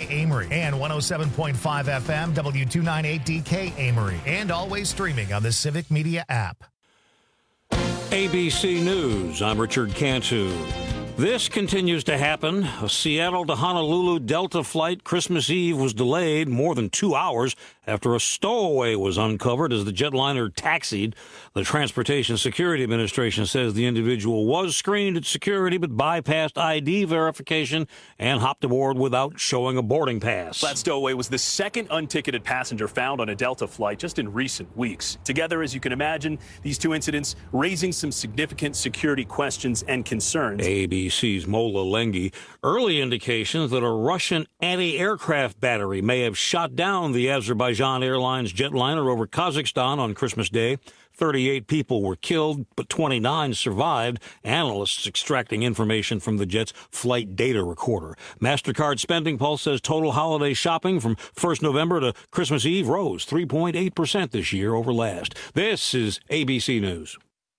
Amory, and 107.5 FM W298DK Amory, and always streaming on the Civic Media app. ABC News, I'm Richard Cantu. This continues to happen. A Seattle to Honolulu Delta flight Christmas Eve was delayed more than 2 hours after a stowaway was uncovered as the jetliner taxied. The Transportation Security Administration says the individual was screened at security but bypassed ID verification and hopped aboard without showing a boarding pass. That stowaway was the second unticketed passenger found on a Delta flight just in recent weeks. Together, as you can imagine, these two incidents raising some significant security questions and concerns. ABC's Mola Lenghi. Early indications that a Russian anti-aircraft battery may have shot down the Azerbaijan Airlines jetliner over Kazakhstan on Christmas Day. 38 people were killed, but 29 survived. Analysts extracting information from the jet's flight data recorder. MasterCard Spending Pulse says total holiday shopping from 1st November to Christmas Eve rose 3.8% this year over last. This is ABC News.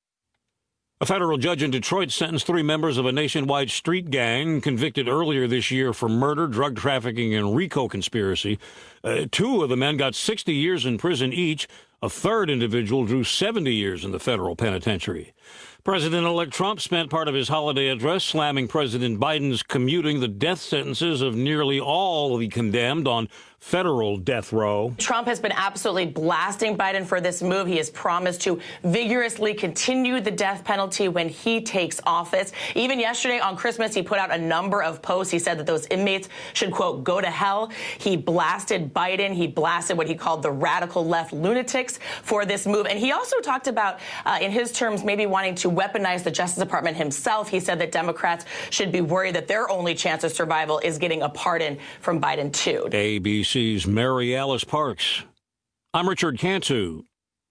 A federal judge in Detroit sentenced 3 members of a nationwide street gang convicted earlier this year for murder, drug trafficking, and RICO conspiracy. 2 of the men got 60 years in prison each. A third individual drew 70 years in the federal penitentiary. President-elect Trump spent part of his holiday address slamming President Biden's commuting the death sentences of nearly all of the condemned on federal death row. Trump has been absolutely blasting Biden for this move. He has promised to vigorously continue the death penalty when he takes office. Even yesterday on Christmas, he put out a number of posts. He said that those inmates should, quote, go to hell. He blasted Biden. He blasted what he called the radical left lunatics for this move. And he also talked about, in his terms, maybe wanting to weaponize the Justice Department himself. He said that Democrats should be worried that their only chance of survival is getting a pardon from Biden, too. ABC's Mary Alice Parks. I'm Richard Cantu,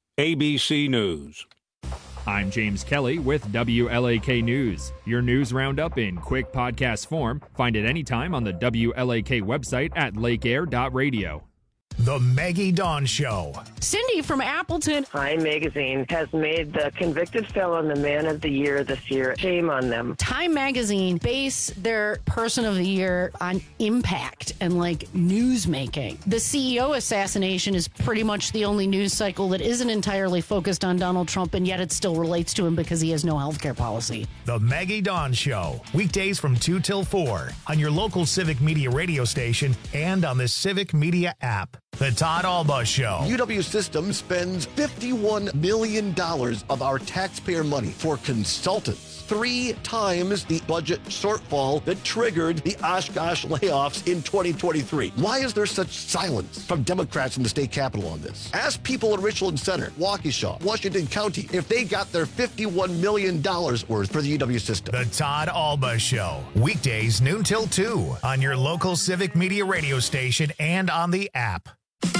ABC News. I'm James Kelly with WLAK News. Your news roundup in quick podcast form. Find it anytime on the WLAK website at lakeair.radio. The Maggie Dawn Show. Cindy from Appleton. Time Magazine has made the convicted felon the man of the year this year. Shame on them. Time Magazine base their person of the year on impact and like news making. The CEO assassination is pretty much the only news cycle that isn't entirely focused on Donald Trump, and yet it still relates to him because he has no health care policy. The Maggie Dawn Show. Weekdays from 2 till 4 on your local Civic Media radio station and on the Civic Media app. The Todd Alba Show. UW Systems spends $51 million of our taxpayer money for consultants. 3 times the budget shortfall that triggered the Oshkosh layoffs in 2023. Why is there such silence from Democrats in the state capitol on this? Ask people in Richland Center, Waukesha, Washington County, if they got their $51 million worth for the UW system. The Todd Alba Show. Weekdays noon till 2 on your local Civic Media radio station and on the app.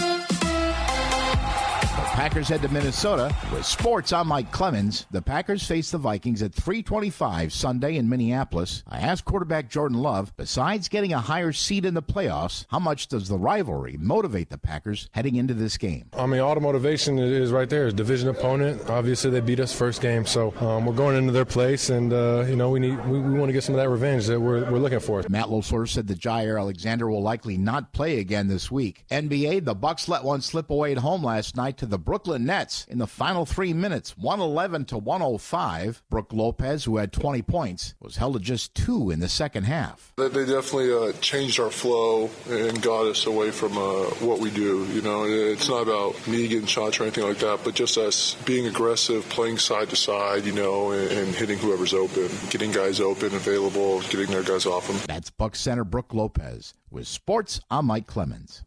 Packers head to Minnesota with sports. I'm Mike Clemens. The Packers face the Vikings at 3:25 Sunday in Minneapolis. I asked quarterback Jordan Love, besides getting a higher seed in the playoffs, how much does the rivalry motivate the Packers heading into this game? I mean, all the motivation is right there. It's a division opponent. Obviously, they beat us first game, so we're going into their place, and we want to get some of that revenge that we're looking for. Matt LaFleur said that Jair Alexander will likely not play again this week. NBA, the Bucks let one slip away at home last night to the Brooklyn Nets in the final 3 minutes, 111-105. Brook Lopez, who had 20 points, was held to just 2 in the second half. They definitely changed our flow and got us away from what we do. You know, it's not about me getting shots or anything like that, but just us being aggressive, playing side to side, you know, and hitting whoever's open, getting guys open, available, getting their guys off them. That's Bucks center Brook Lopez. With sports, I'm Mike Clemens.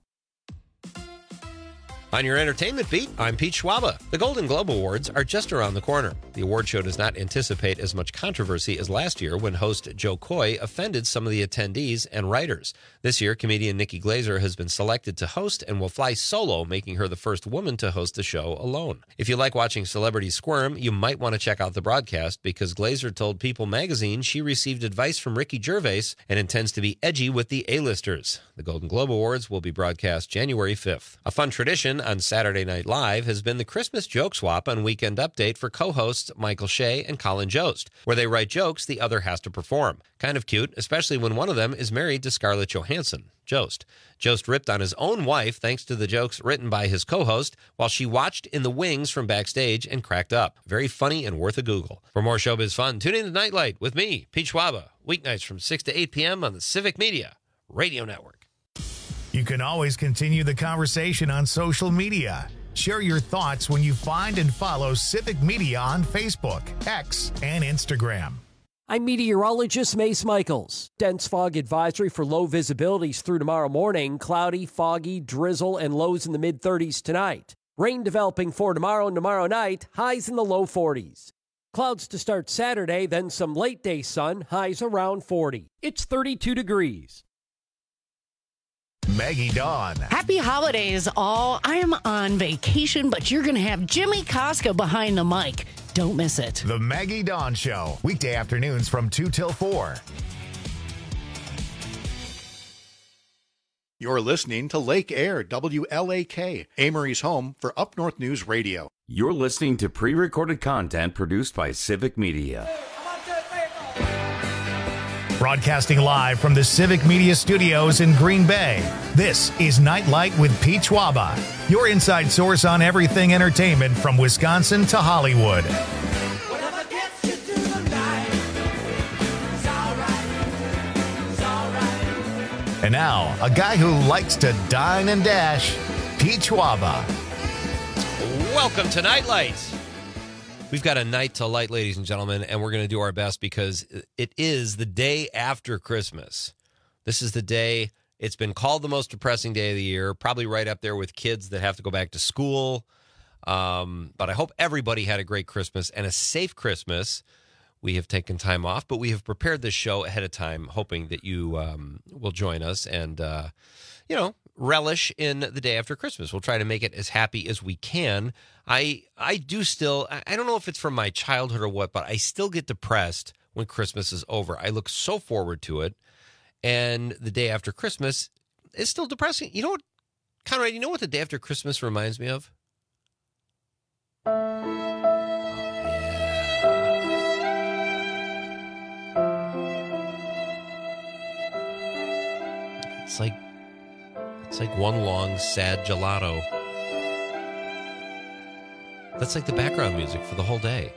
On your entertainment beat, I'm Pete Schwaba. The Golden Globe Awards are just around the corner. The award show does not anticipate as much controversy as last year when host Joe Coy offended some of the attendees and writers. This year, comedian Nikki Glaser has been selected to host and will fly solo, making her the first woman to host the show alone. If you like watching celebrities squirm, you might want to check out the broadcast because Glaser told People magazine she received advice from Ricky Gervais and intends to be edgy with the A-listers. The Golden Globe Awards will be broadcast January 5th. A fun tradition, on Saturday Night Live has been the Christmas joke swap on Weekend Update for co-hosts Michael Shea and Colin Jost, where they write jokes the other has to perform. Kind of cute, especially when one of them is married to Scarlett Johansson, Jost. Jost ripped on his own wife thanks to the jokes written by his co-host while she watched in the wings from backstage and cracked up. Very funny and worth a Google. For more showbiz fun, tune in to Nightlight with me, Pete Schwaba, weeknights from 6 to 8 p.m. on the Civic Media Radio Network. You can always continue the conversation on social media. Share your thoughts when you find and follow Civic Media on Facebook, X, and Instagram. I'm meteorologist Mace Michaels. Dense fog advisory for low visibilities through tomorrow morning. Cloudy, foggy, drizzle, and lows in the mid-30s tonight. Rain developing for tomorrow and tomorrow night. Highs in the low 40s. Clouds to start Saturday, then some late-day sun. Highs around 40. It's 32 degrees. Maggie Dawn. Happy holidays, all. I am on vacation, but you're going to have Jimmy Koska behind the mic. Don't miss it. The Maggie Dawn Show, weekday afternoons from 2 till 4. You're listening to Lake Air, WLAK, Amory's home for Up North News Radio. You're listening to pre-recorded content produced by Civic Media. Broadcasting live from the Civic Media Studios in Green Bay, this is Nightlight with Pete Schwaba, your inside source on everything entertainment from Wisconsin to Hollywood. And now, a guy who likes to dine and dash, Pete Schwaba. Welcome to Nightlight. We've got a night to light, ladies and gentlemen, and we're going to do our best because it is the day after Christmas. This is the day, it's been called the most depressing day of the year, probably right up there with kids that have to go back to school. But I hope everybody had a great Christmas and a safe Christmas. We have taken time off, but we have prepared this show ahead of time, hoping that you will join us and, relish in the day after Christmas. We'll try to make it as happy as we can. I do still, I don't know if it's from my childhood or what, but I still get depressed when Christmas is over. I look so forward to it. And the day after Christmas is still depressing. You know what, Conrad, you know what the day after Christmas reminds me of? It's like one long, sad gelato. That's like the background music for the whole day.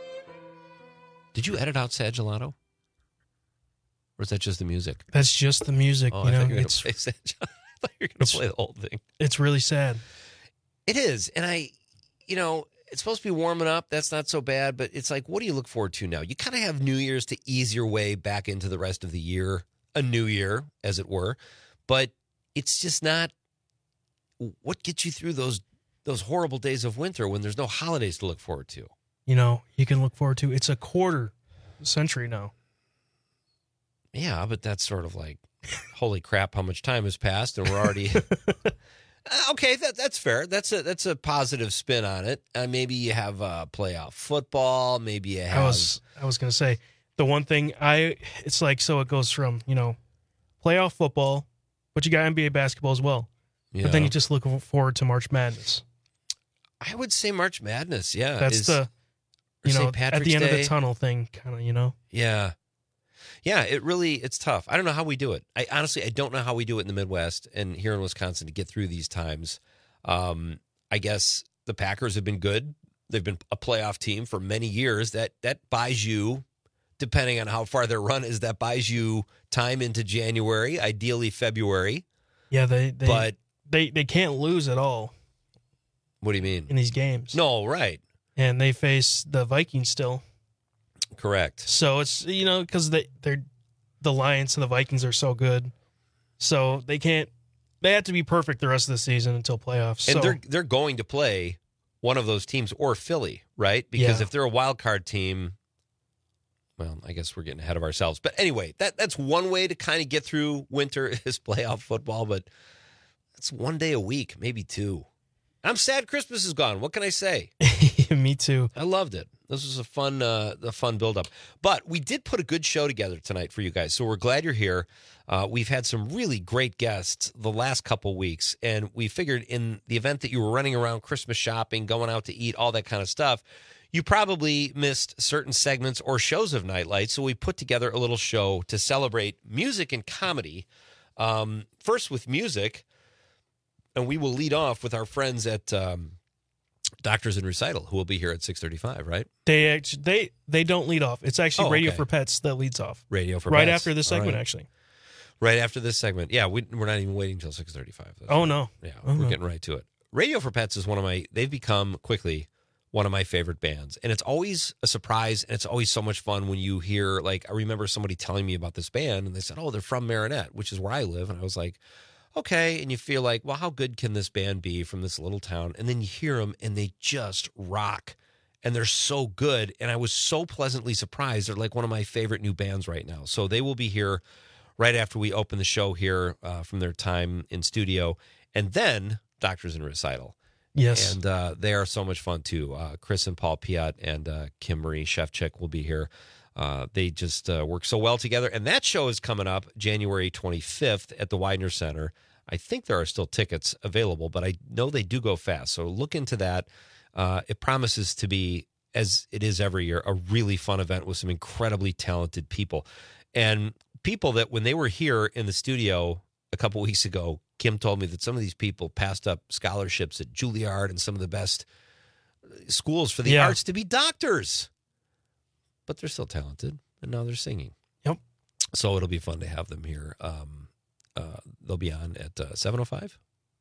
Did you edit out sad gelato? Or is that just the music? That's just the music. Oh, I thought you were going to play sad gelato. I thought you were going to play the whole thing. It's really sad. It is. And it's supposed to be warming up. That's not so bad. But it's like, what do you look forward to now? You kind of have New Year's to ease your way back into the rest of the year. A new year, as it were. But it's just not what gets you through those horrible days of winter when there's no holidays to look forward to. You can look forward to. It's a quarter century now. Yeah, but that's sort of like, holy crap, how much time has passed, and we're already okay. That's fair. That's a positive spin on it. Maybe you have playoff football. Maybe you have. I was going to say the one thing it's like, so it goes from playoff football, but you got NBA basketball as well. Yeah. But then you just look forward to March Madness. I would say March Madness, yeah. That's at the end of the tunnel thing, kind of, Yeah. Yeah, it's tough. I don't know how we do it. I don't know how we do it in the Midwest and here in Wisconsin to get through these times. I guess the Packers have been good. They've been a playoff team for many years. That buys you, depending on how far their run is, that buys you time into January, ideally February. Yeah, they can't lose at all. What do you mean? In these games. No, right. And they face the Vikings still. Correct. So it's, because the Lions and the Vikings are so good. So they have to be perfect the rest of the season until playoffs. And they're going to play one of those teams or Philly, right? Because if they're a wild card team, well, I guess we're getting ahead of ourselves. But anyway, that's one way to kind of get through winter is playoff football, but that's one day a week, maybe two. I'm sad Christmas is gone. What can I say? Me too. I loved it. This was a fun build-up. But we did put a good show together tonight for you guys, so we're glad you're here. We've had some really great guests the last couple weeks, and we figured in the event that you were running around Christmas shopping, going out to eat, all that kind of stuff, you probably missed certain segments or shows of Nightlight, so we put together a little show to celebrate music and comedy. First with music, and we will lead off with our friends at Doctors in Recital, who will be here at 6:35, right? They don't lead off. It's actually Radio for Pets that leads off. Radio for right Pets. After this segment, actually. Right after this segment. Yeah, we're not even waiting until 6:35. Oh, no. Yeah, we're getting right to it. Radio for Pets is they've become quickly one of my favorite bands. And it's always a surprise, and it's always so much fun when you hear, like, I remember somebody telling me about this band, and they said, oh, they're from Marinette, which is where I live. And I was like, okay. And you feel like, well, how good can this band be from this little town? And then you hear them, and they just rock. And they're so good. And I was so pleasantly surprised. They're like one of my favorite new bands right now. So they will be here right after we open the show here from their time in studio. And then Doctors in Recital. Yes. And they are so much fun, too. Chris and Paul Piat and Kim Marie Shevchik will be here. They just work so well together. And that show is coming up January 25th at the Widener Center. I think there are still tickets available, but I know they do go fast. So look into that. It promises to be, as it is every year, a really fun event with some incredibly talented people. And people that when they were here in the studio a couple weeks ago, Kim told me that some of these people passed up scholarships at Juilliard and some of the best schools for the arts to be doctors. But they're still talented, and now they're singing. Yep. So it'll be fun to have them here. They'll be on at 7:05?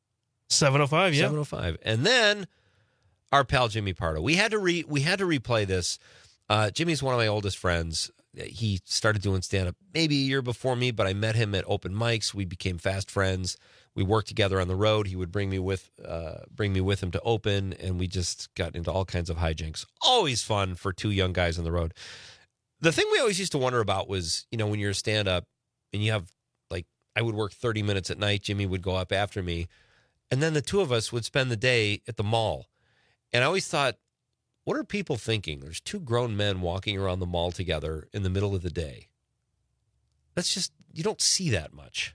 7:05, yeah. 7:05. And then our pal Jimmy Pardo. We had to replay this. Jimmy's one of my oldest friends. He started doing stand-up maybe a year before me, but I met him at open mics. We became fast friends. We worked together on the road. He would bring me with him to open, and we just got into all kinds of hijinks. Always fun for two young guys on the road. The thing we always used to wonder about was, when you're a stand-up and you have, like, I would work 30 minutes at night. Jimmy would go up after me, and then the two of us would spend the day at the mall. And I always thought, what are people thinking? There's two grown men walking around the mall together in the middle of the day. That's just, you don't see that much.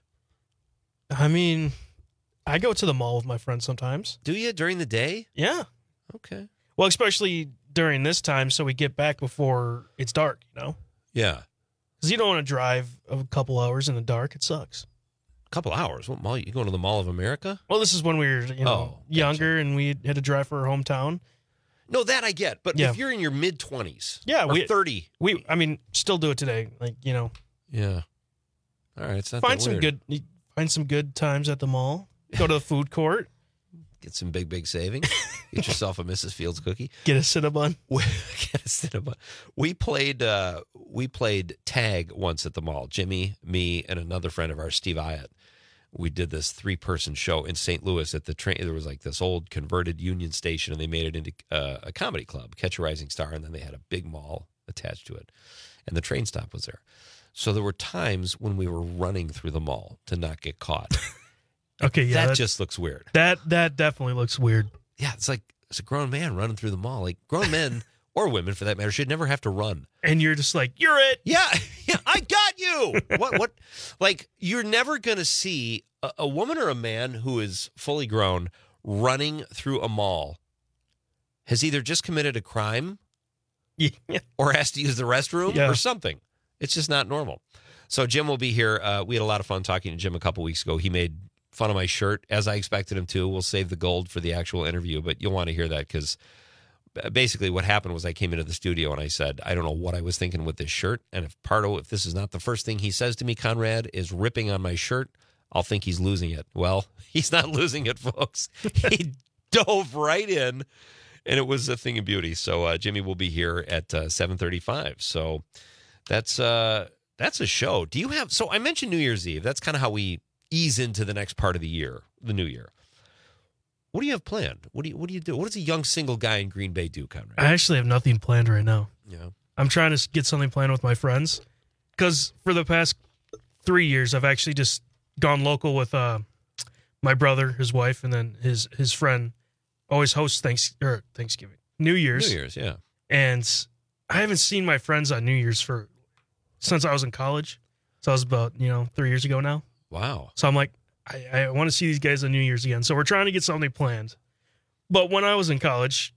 I mean, I go to the mall with my friends sometimes. Do you? During the day? Yeah. Okay. Well, especially during this time, so we get back before it's dark, Yeah. Because you don't want to drive a couple hours in the dark. It sucks. A couple hours? What mall? You going to the Mall of America? Well, this is when we were, younger, and we had to drive for our hometown. No, that I get. But if you're in your mid-20s or 30. I mean, still do it today. Like, Yeah. All right. It's not find that some weird. Find some good times at the mall. Go to the food court. Get some big savings. Get yourself a Mrs. Fields cookie. Get a Cinnabon. Get a Cinnabon. We played tag once at the mall. Jimmy, me, and another friend of ours, Steve Iott. We did this 3-person show in St. Louis at the train. There was like this old converted Union Station, and they made it into a comedy club, Catch a Rising Star, and then they had a big mall attached to it, and the train stop was there. So there were times when we were running through the mall to not get caught. Okay, yeah, that just looks weird. That definitely looks weird. Yeah, it's like it's a grown man running through the mall. Like grown men or women, for that matter, should never have to run. And you're just like, you're it. Yeah, I got you. What? Like you're never gonna see a woman or a man who is fully grown running through a mall has either just committed a crime, or has to use the restroom or something. It's just not normal. So Jim will be here. We had a lot of fun talking to Jim a couple weeks ago. He made fun of my shirt, as I expected him to. We'll save the gold for the actual interview, but you'll want to hear that because basically what happened was I came into the studio and I said, I don't know what I was thinking with this shirt. And if this is not the first thing he says to me, Conrad, is ripping on my shirt, I'll think he's losing it. Well, he's not losing it, folks. He dove right in, and it was a thing of beauty. So Jimmy will be here at 7:35. So that's a show. Do you have? So I mentioned New Year's Eve. That's kind of how we ease into the next part of the year, the new year. What do you have planned? What do you do? What does a young single guy in Green Bay do, Conrad? I actually have nothing planned right now. Yeah, I'm trying to get something planned with my friends because for the past 3 years I've actually just gone local with my brother, his wife, and then his friend. Always hosts Thanksgiving. New Year's. New Year's, yeah. And I haven't seen my friends on New Year's since I was in college. So I was about, 3 years ago now. Wow. So I'm like, I want to see these guys on New Year's again. So we're trying to get something planned. But when I was in college,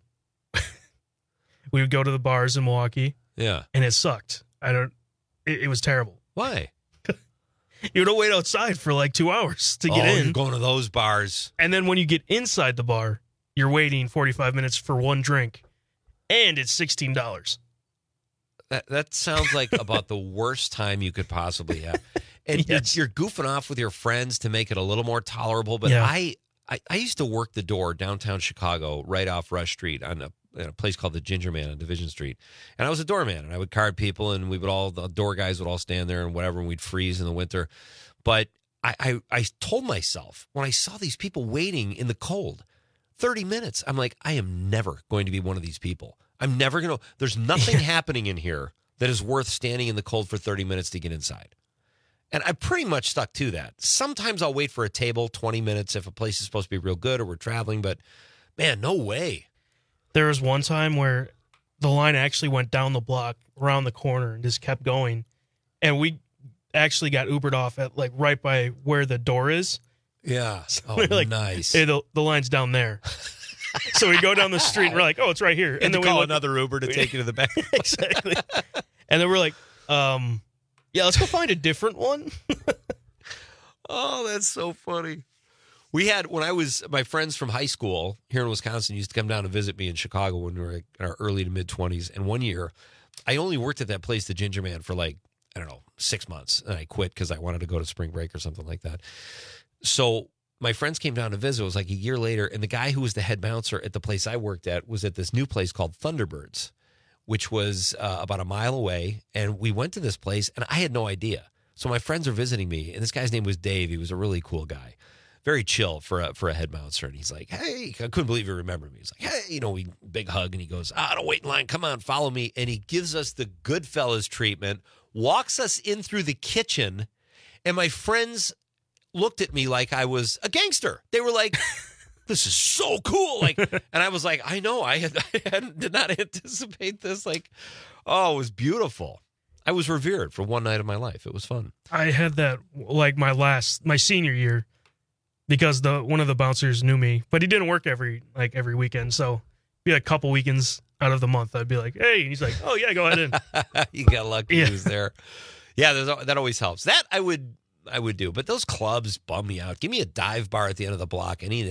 we would go to the bars in Milwaukee. Yeah. And it sucked. It was terrible. Why? You would wait outside for like 2 hours to get in. You're going to those bars. And then when you get inside the bar, you're waiting 45 minutes for one drink. And it's $16. That sounds like about the worst time you could possibly have. And Yes. you're goofing off with your friends to make it a little more tolerable. But Yeah. I used to work the door downtown Chicago, right off Rush Street, on a place called the Ginger Man on Division Street. And I was a doorman, and I would card people, and the door guys would all stand there and whatever, and we'd freeze in the winter. But I told myself, when I saw these people waiting in the cold, 30 minutes, I'm like, I am never going to be one of these people. I'm never going to. There's nothing happening in here that is worth standing in the cold for 30 minutes to get inside. And I pretty much stuck to that. Sometimes I'll wait for a table 20 minutes if a place is supposed to be real good or we're traveling, but man, no way. There was one time where the line actually went down the block, around the corner, and just kept going. And we actually got Ubered off at like right by where the door is. Yeah. So Oh, we're like, nice. Hey, the line's down there. So we go down the street and we're like, oh, it's right here. And then we call look- another Uber to take you to the back. Exactly. And then we're like, yeah, let's go find a different one. Oh, that's so funny. We had, my friends from high school here in Wisconsin used to come down and visit me in Chicago when we were in our early to mid 20s. And one year, I only worked at that place, the Ginger Man, for 6 months. And I quit because I wanted to go to spring break or something like that. So my friends came down to visit. It was like a year later. And the guy who was the head bouncer at the place I worked at was at this new place called Thunderbirds, which was about a mile away. And we went to this place, and I had no idea. So my friends are visiting me, and this guy's name was Dave. He was a really cool guy. Very chill for a head bouncer. And he's like, hey, I couldn't believe he remembered me. He's like, hey, we big hug. And he goes, don't wait in line. Come on, follow me. And he gives us the Goodfellas treatment, walks us in through the kitchen. And my friends looked at me like I was a gangster. They were like, this is so cool. And I was like, I know, I did not anticipate this. It was beautiful. I was revered for one night of my life. It was fun. I had that my senior year because one of the bouncers knew me, but he didn't work every weekend. So be a couple weekends out of the month, I'd be like, hey, and he's like, oh yeah, go ahead in. You got lucky he was there. Yeah, that always helps. That I would do, but those clubs bum me out. Give me a dive bar at the end of the block. When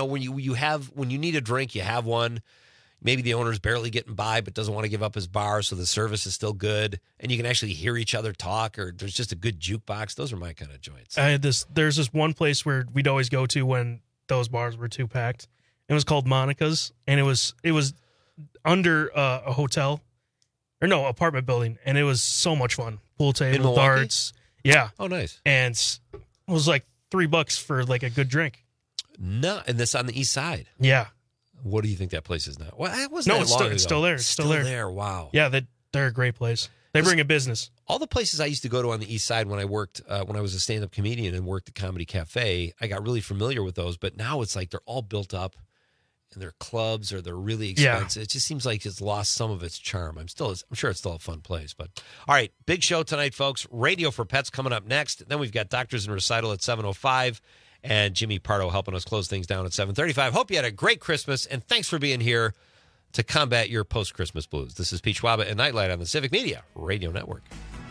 you need a drink, you have one. Maybe the owner's barely getting by, but doesn't want to give up his bar, so the service is still good, and you can actually hear each other talk, or there's just a good jukebox. Those are my kind of joints. There's this one place where we'd always go to when those bars were too packed. It was called Monica's, and it was under a hotel, apartment building, and it was so much fun. Pool table, darts. Yeah. Oh, nice. And it was like $3 for a good drink. No, and this on the east side. Yeah. What do you think that place is now? Well, it wasn't that long ago. It's still there. It's still there. Wow. Yeah, they're a great place. They bring a business. All the places I used to go to on the east side when I worked, when I was a stand-up comedian and worked at Comedy Cafe, I got really familiar with those. But now it's like they're all built up, and they're clubs or they're really expensive. Yeah. It just seems like it's lost some of its charm. I'm sure it's still a fun place. But all right, big show tonight, folks. Radio for Pets coming up next. Then we've got Doctors in Recital at 7:05. And Jimmy Pardo helping us close things down at 7:35. Hope you had a great Christmas, and thanks for being here to combat your post-Christmas blues. This is Pete Schwaba and Nightlight on the Civic Media Radio Network.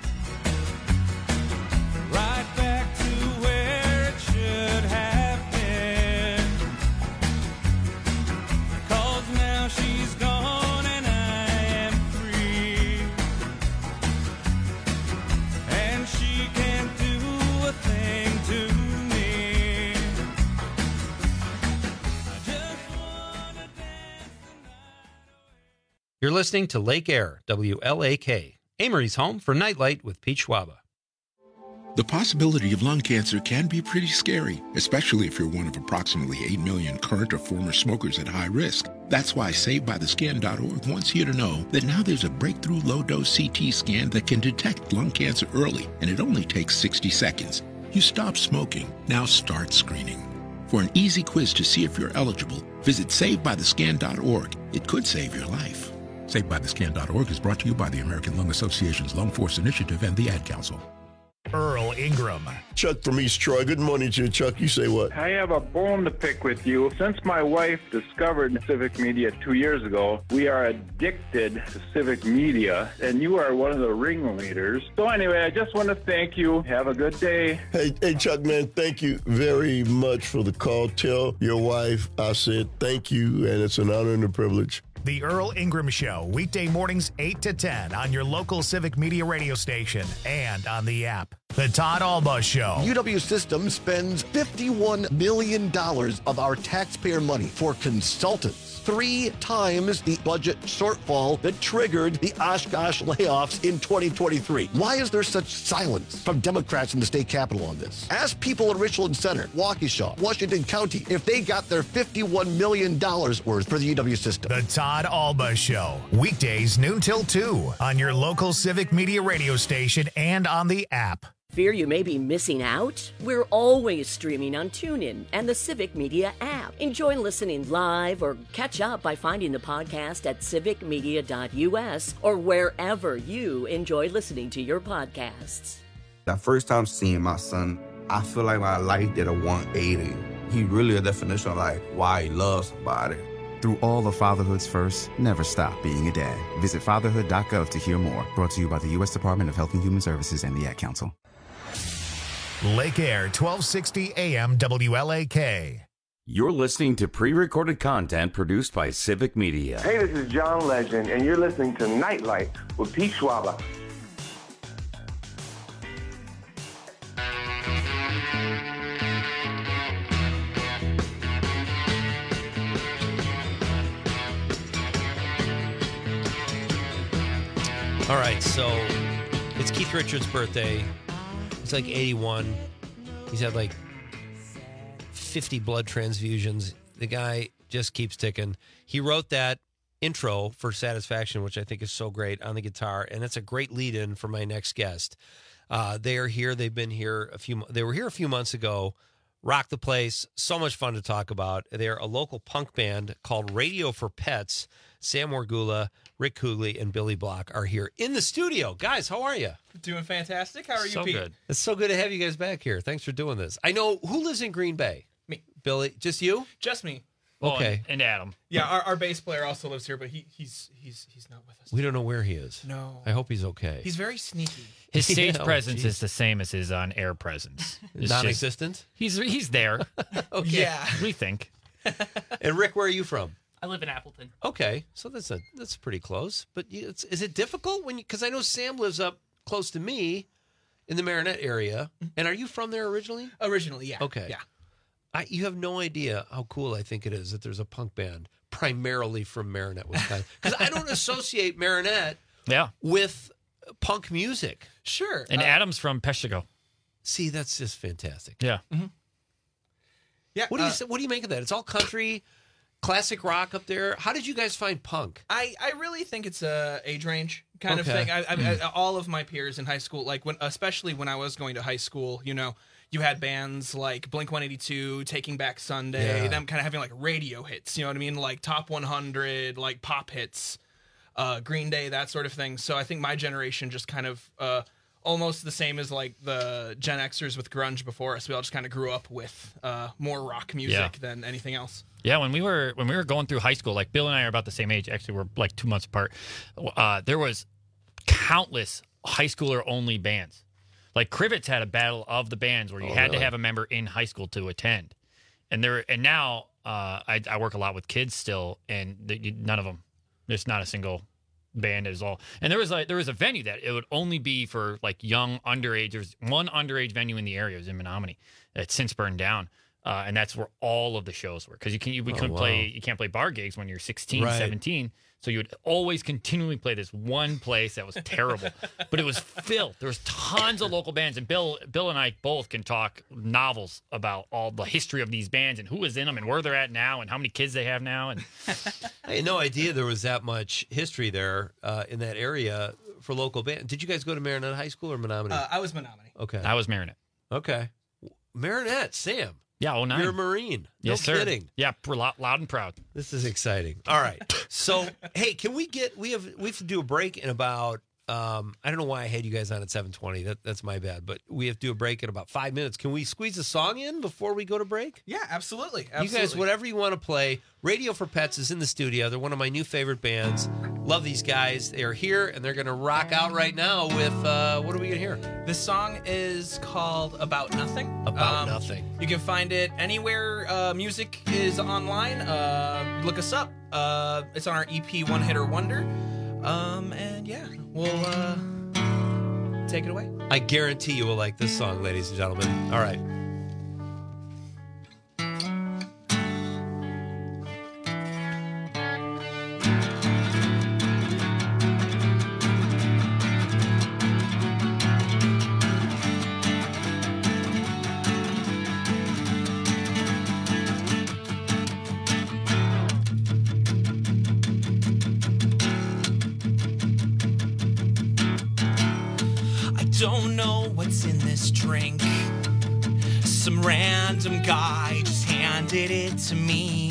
Right back to where it should have been. 'Cause now she's gone and I am free. And she can't do a thing to me. You're listening to Lake Air, WLAK, Amory's home for Nightlight with Pete Schwaba. The possibility of lung cancer can be pretty scary, especially if you're one of approximately 8 million current or former smokers at high risk. That's why SaveByTheScan.org wants you to know that now there's a breakthrough low-dose CT scan that can detect lung cancer early, and it only takes 60 seconds. You stop smoking. Now start screening. For an easy quiz to see if you're eligible, visit SaveByTheScan.org. It could save your life. SaveByTheScan.org is brought to you by the American Lung Association's Lung Force Initiative and the Ad Council. Earl Ingram. Chuck from East Troy. Good morning to you, Chuck. You say what? I have a bone to pick with you. Since my wife discovered civic media 2 years ago, we are addicted to civic media, and you are one of the ringleaders. So anyway, I just want to thank you. Have a good day. Hey, Chuck, man, thank you very much for the call. Tell your wife I said thank you, and it's an honor and a privilege. The Earl Ingram Show, weekday mornings 8 to 10 on your local Civic Media radio station and on the app. The Todd Alba Show. UW Systems spends $51 million of our taxpayer money for consultants. 3 times the budget shortfall that triggered the Oshkosh layoffs in 2023. Why is there such silence from Democrats in the state capitol on this? Ask people in Richland Center, Waukesha, Washington County if they got their $51 million worth for the UW system. The Todd Alba Show, weekdays noon till 2 on your local Civic Media radio station and on the app. Fear you may be missing out? We're always streaming on TuneIn and the Civic Media app. Enjoy listening live or catch up by finding the podcast at civicmedia.us or wherever you enjoy listening to your podcasts. The first time seeing my son, I feel like my life did a 180. He really a definition of like why he loves somebody. Through all of fatherhood's first, never stop being a dad. Visit fatherhood.gov to hear more. Brought to you by the U.S. Department of Health and Human Services and the Ad Council. Lake Air, 1260 AM WLAK. You're listening to pre-recorded content produced by Civic Media. Hey, this is John Legend, and you're listening to Nightlight with Pete Schwaba. All right, so it's Keith Richards' birthday. He's like 81. He's had like 50 blood transfusions. The guy just keeps ticking. He wrote that intro for Satisfaction, which I think is so great, on the guitar, and it's a great lead-in for my next guest. They are here. They've been here they were here a few months ago. Rock the place. So much fun to talk about. They're a local punk band called Radio for Pets. Sam Wargula, Rick Kugley, and Billy Block are here in the studio. Guys, how are you? Doing fantastic. How are you, so Pete? Good. It's so good to have you guys back here. Thanks for doing this. I know, who lives in Green Bay? Me. Billy, just you? Just me. Okay. And Adam. Yeah, our bass player also lives here, but he's not with us. We don't know where he is. No. I hope he's okay. He's very sneaky. His stage presence is the same as his on-air presence. It's non-existent? He's there. Okay. Yeah. We think. And Rick, where are you from? I live in Appleton. Okay, so that's pretty close. But is it difficult because I know Sam lives up close to me in the Marinette area. And are you from there originally? Originally, yeah. Okay. Yeah. You have no idea how cool I think it is that there's a punk band primarily from Marinette, Wisconsin. Because I don't associate Marinette with punk music. Sure. And Adam's from Peshtigo. See, that's just fantastic. Yeah. Mm-hmm. Yeah. What do you make of that? It's all country, classic rock up there. How did you guys find punk? I really think it's a age range kind of thing. I all of my peers in high school, like especially when I was going to high school, you had bands like Blink-182, Taking Back Sunday, them kind of having like radio hits, you know what I mean? Like Top 100, like pop hits, Green Day, that sort of thing. So I think my generation just kind of almost the same as like the Gen Xers with grunge before us. We all just kind of grew up with more rock music than anything else. Yeah, when we were going through high school, like Bill and I are about the same age. Actually, we're like 2 months apart. There was countless high schooler only bands. Like Crivets had a battle of the bands where you had to have a member in high school to attend. And now I work a lot with kids still, and none of them. There's not a single band at all. And there was a venue that it would only be for like young underagers. One underage venue in the area was in Menominee that's since burned down. And that's where all of the shows were, because you can't play bar gigs when you're 16, 17. So you would always continually play this one place that was terrible, but it was filled. There was tons of local bands, and Bill and I both can talk novels about all the history of these bands and who was in them and where they're at now and how many kids they have now. And I had no idea there was that much history there in that area for local bands. Did you guys go to Marinette High School or Menominee? I was Menominee. Okay. I was Marinette. Okay. Marinette, Sam. Yeah, 09. You're a Marine. No Yes, sir. kidding. Yeah, loud and proud. This is exciting. All right. So, hey, can we have to do a break in about, I don't know why I had you guys on at 7:20. That's my bad. But we have to do a break in about 5 minutes. Can we squeeze a song in before we go to break? Yeah, absolutely. You guys, whatever you want to play. Radio for Pets is in the studio. They're one of my new favorite bands. Love these guys. They are here, and they're going to rock out right now with, what are we going to hear? This song is called About Nothing. About Nothing. You can find it anywhere music is online. Look us up. It's on our EP, One Hitter Wonder. And yeah, we'll take it away. I guarantee you will like this song, ladies and gentlemen. All right. Don't know what's in this drink. Some random guy just handed it to me.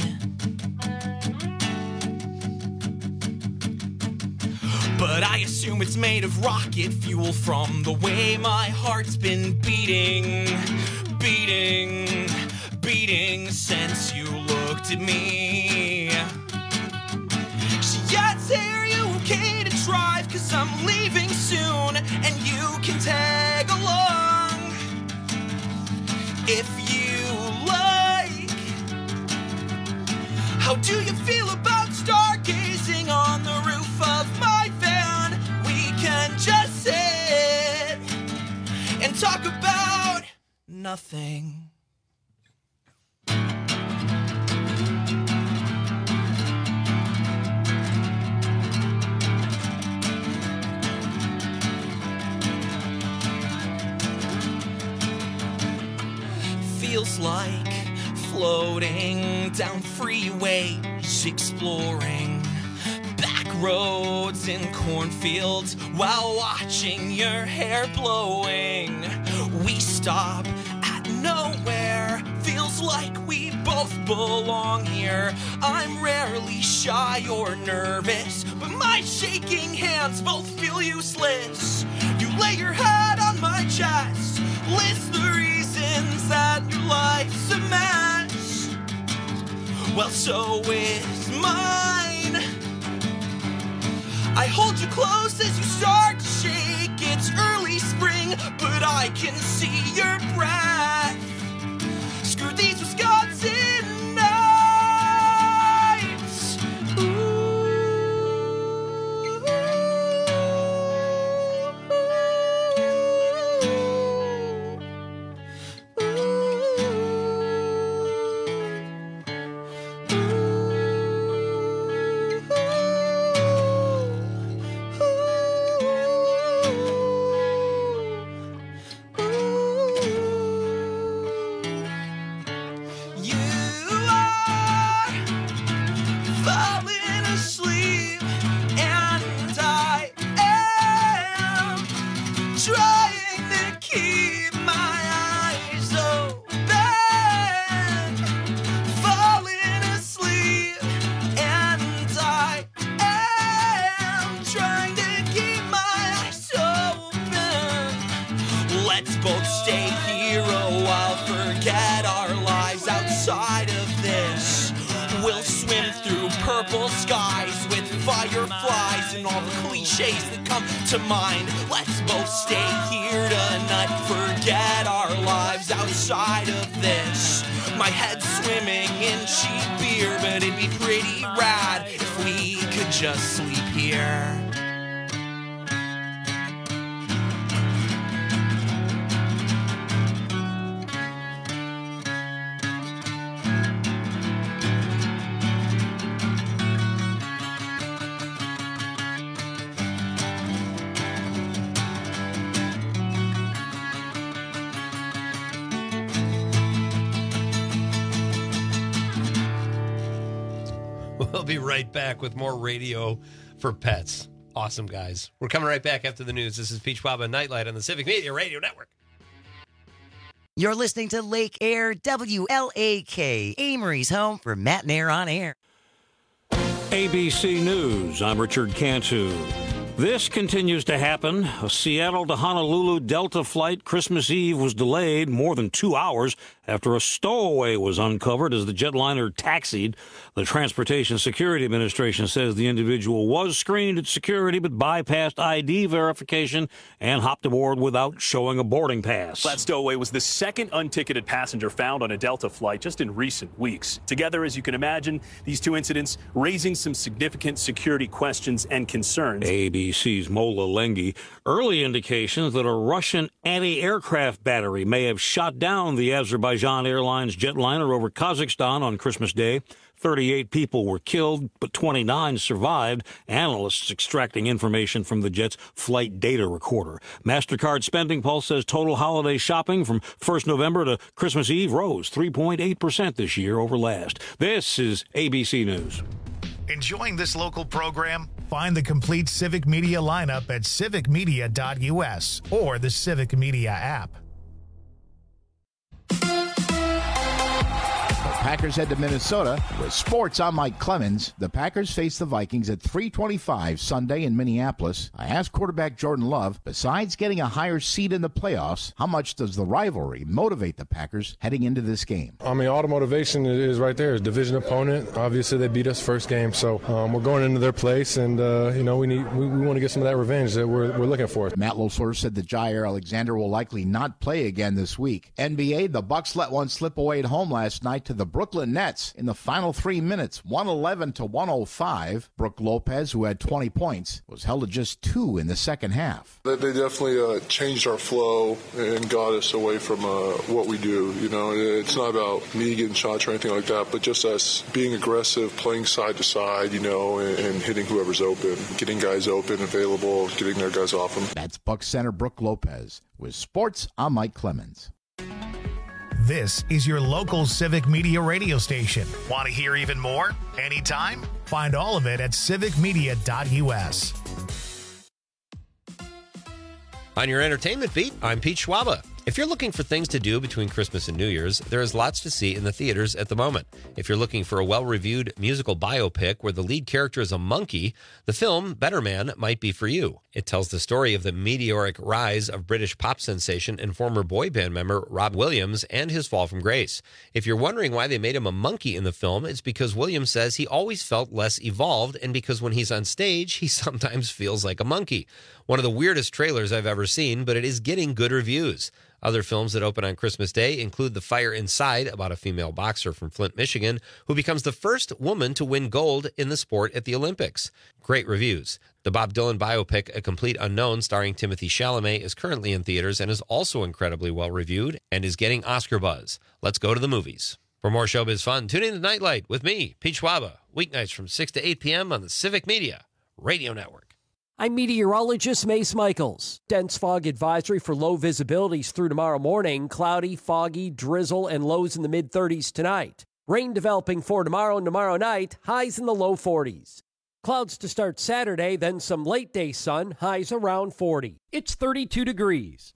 But I assume it's made of rocket fuel from the way my heart's been beating since you looked at me. Yes, are you okay to drive? 'Cause I'm leaving soon and you can tag along if you like. How do you feel about stargazing on the roof of my van? We can just sit and talk about nothing. Feels like floating down freeways, exploring back roads in cornfields while watching your hair blowing. We stop at nowhere, feels like we both belong here. I'm rarely shy or nervous, but my shaking hands both feel useless. You lay your head on my chest, list the reasons that your life's a mess. Well, so is mine. I hold you close as you start to shake. It's early spring, but I can see your breath. Screw these Wisconsin nights. Purple skies with fireflies and all the cliches that come to mind. Let's both stay here tonight, forget our lives outside of this. My head's swimming in cheap beer, but it'd be pretty rad if we could just sleep here. We'll be right back with more Radio for Pets. Awesome, guys. We're coming right back after the news. This is Peach Waba Nightlight on the Civic Media Radio Network. You're listening to Lake Air, WLAK, Amory's home for Matt and Air on Air. ABC News, I'm Richard Cantu. This continues to happen. A Seattle to Honolulu Delta flight Christmas Eve was delayed more than 2 hours after a stowaway was uncovered as the jetliner taxied. The Transportation Security Administration says the individual was screened at security but bypassed ID verification and hopped aboard without showing a boarding pass. That stowaway was the second unticketed passenger found on a Delta flight just in recent weeks. Together, as you can imagine, these two incidents raising some significant security questions and concerns. ABC's Mola Lengi. Early indications that a Russian anti-aircraft battery may have shot down the Azerbaijan Airlines jetliner over Kazakhstan on Christmas Day. 38 people were killed, but 29 survived. Analysts extracting information from the jet's flight data recorder. MasterCard Spending Pulse says total holiday shopping from 1st November to Christmas Eve rose 3.8% this year over last. This is ABC News. Enjoying this local program? Find the complete Civic Media lineup at civicmedia.us or the Civic Media app. Packers head to Minnesota with sports. I'm Mike Clemens. The Packers face the Vikings at 3:25 Sunday in Minneapolis. I asked quarterback Jordan Love, besides getting a higher seed in the playoffs, how much does the rivalry motivate the Packers heading into this game? I mean, all the motivation is right there. It's a division opponent. Obviously, they beat us first game, so we're going into their place, and we want to get some of that revenge that we're looking for. Matt LaFleur said that Jair Alexander will likely not play again this week. NBA, the Bucks let one slip away at home last night to the Brooklyn Nets in the final 3 minutes, 111-105. Brook Lopez, who had 20 points, was held to just 2 in the second half. They definitely changed our flow and got us away from what we do. You know, it's not about me getting shots or anything like that, but just us being aggressive, playing side to side, and hitting whoever's open, getting guys open, available, getting their guys off them. That's Bucks center Brook Lopez. With sports, I'm Mike Clemens. This is your local Civic Media radio station. Want to hear even more? Anytime? Find all of it at civicmedia.us. On your entertainment beat, I'm Pete Schwaba. If you're looking for things to do between Christmas and New Year's, there is lots to see in the theaters at the moment. If you're looking for a well-reviewed musical biopic where the lead character is a monkey, the film Better Man might be for you. It tells the story of the meteoric rise of British pop sensation and former boy band member Rob Williams and his fall from grace. If you're wondering why they made him a monkey in the film, it's because Williams says he always felt less evolved and because when he's on stage, he sometimes feels like a monkey. One of the weirdest trailers I've ever seen, but it is getting good reviews. Other films that open on Christmas Day include The Fire Inside, about a female boxer from Flint, Michigan, who becomes the first woman to win gold in the sport at the Olympics. Great reviews. The Bob Dylan biopic, A Complete Unknown, starring Timothée Chalamet, is currently in theaters and is also incredibly well reviewed and is getting Oscar buzz. Let's go to the movies. For more showbiz fun, tune in to Nightlight with me, Pete Schwaba, weeknights from 6 to 8 p.m. on the Civic Media Radio Network. I'm meteorologist Mace Michaels. Dense fog advisory for low visibilities through tomorrow morning. Cloudy, foggy, drizzle, and lows in the mid-30s tonight. Rain developing for tomorrow and tomorrow night. Highs in the low 40s. Clouds to start Saturday, then some late-day sun. Highs around 40. It's 32 degrees.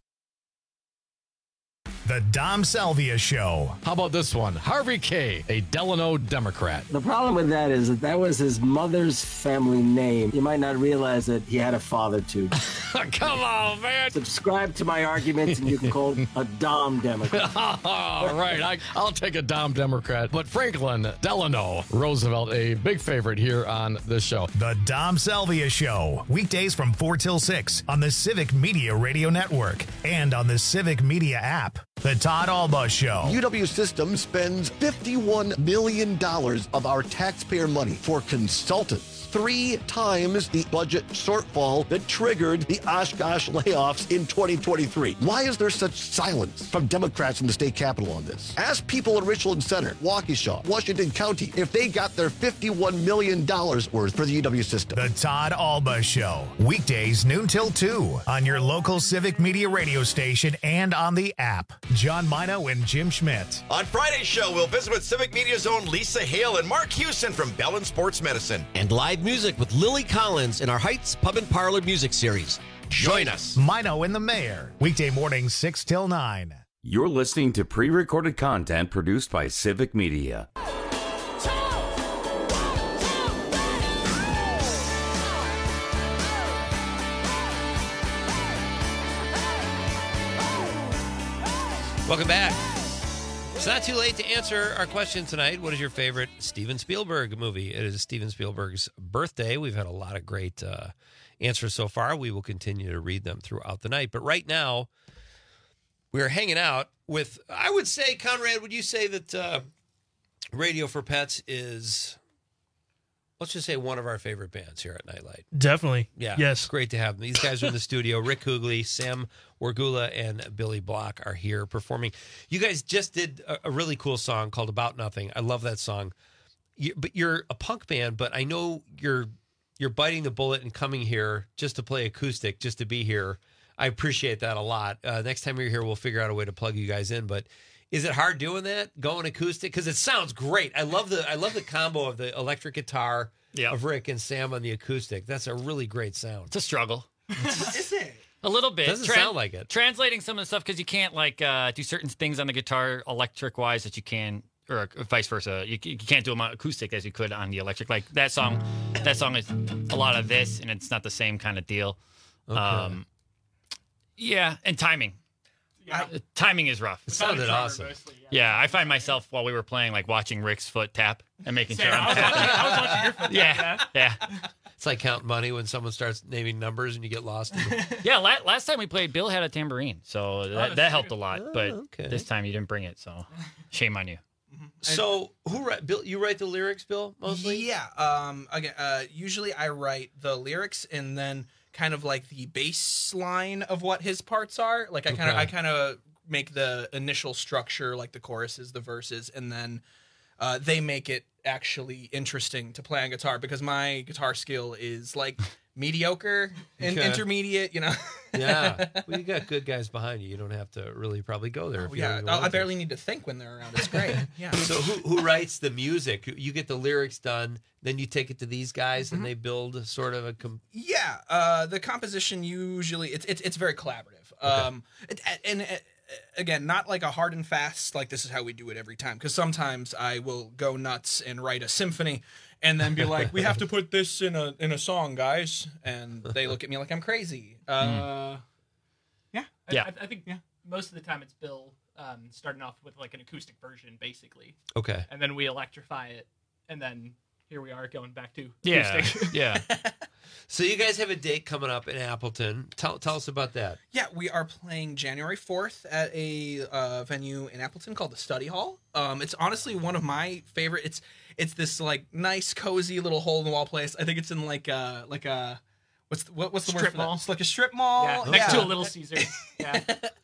The Dom Salvia Show. How about this one? Harvey K., a Delano Democrat. The problem with that is that was his mother's family name. You might not realize that he had a father, too. Come on, man. Subscribe to my arguments, and you can call it a Dom Democrat. All right, I'll take a Dom Democrat. But Franklin Delano Roosevelt, a big favorite here on this show. The Dom Salvia Show. Weekdays from 4 till 6 on the Civic Media Radio Network and on the Civic Media app. The Todd Alba Show. UW Systems spends $51 million of our taxpayer money for consultants. 3 times the budget shortfall that triggered the Oshkosh layoffs in 2023. Why is there such silence from Democrats in the state capitol on this? Ask people in Richland Center, Waukesha, Washington County, if they got their $51 million worth for the UW system. The Todd Alba Show. Weekdays noon till 2 on your local Civic Media radio station and on the app. John Mino and Jim Schmidt. On Friday's show, we'll visit with Civic Media's own Lisa Hale and Mark Hewson from Bell and Sports Medicine. And live music with Lily Collins in our Heights Pub and Parlor music series. Join us. Mino and the Mayor. Weekday mornings 6 till 9. You're listening to pre-recorded content produced by Civic Media. Welcome back. It's not too late to answer our question tonight. What is your favorite Steven Spielberg movie? It is Steven Spielberg's birthday. We've had a lot of great answers so far. We will continue to read them throughout the night. But right now, we are hanging out with, I would say, Conrad, would you say that Radio for Pets is, let's just say, one of our favorite bands here at Nightlight? Definitely. Yeah. Yes. Great to have them. These guys are in the studio. Rick Hoogley, Sam Wargula, and Billy Block are here performing. You guys just did a really cool song called About Nothing. I love that song. But you're a punk band, but I know you're biting the bullet and coming here just to play acoustic, just to be here. I appreciate that a lot. Next time you're here, we'll figure out a way to plug you guys in. But is it hard doing that, going acoustic? Because it sounds great. I love the combo of the electric guitar of Rick and Sam on the acoustic. That's a really great sound. It's a struggle. Is it? A little bit. Doesn't sound like it. Translating some of the stuff, because you can't do certain things on the guitar electric-wise that you can, or vice versa. You can't do them on acoustic as you could on the electric. Like that song is a lot of this, and it's not the same kind of deal. Okay. Yeah, and timing. Timing is rough. It sounded awesome. Mostly, yeah, I find myself while we were playing, like watching Rick's foot tap and making sure I'm tapping. I was watching your foot tap. Yeah. It's like counting money when someone starts naming numbers and you get lost. Yeah, last time we played, Bill had a tambourine, so that helped a lot. But okay. this time you didn't bring it, so shame on you. So Bill? You write the lyrics, Bill, mostly? Yeah. Again, usually I write the lyrics and then kind of like the baseline of what his parts are. Like I kind of make the initial structure, like the choruses, the verses, and then they make it actually interesting to play on guitar, because my guitar skill is like mediocre and intermediate, Yeah. Well, you got good guys behind you. You don't have to really probably go there. I barely need to think when they're around. It's great. Yeah. So who writes the music? You get the lyrics done, then you take it to these guys and they build sort of a... the composition usually, it's very collaborative. Again, not like a hard and fast, like this is how we do it every time. Because sometimes I will go nuts and write a symphony and then be like, we have to put this in a song, guys. And they look at me like I'm crazy. I think most of the time it's Bill starting off with like an acoustic version, basically. Okay. And then we electrify it. And then here we are going back to acoustic. Yeah. So you guys have a date coming up in Appleton. Tell us about that. Yeah, we are playing January 4th at a venue in Appleton called the Study Hall. It's honestly one of my favorite. It's this like nice, cozy little hole in the wall place. I think it's in like a what's the word for that? It's like a strip mall. Next to a Little Caesar. Yeah.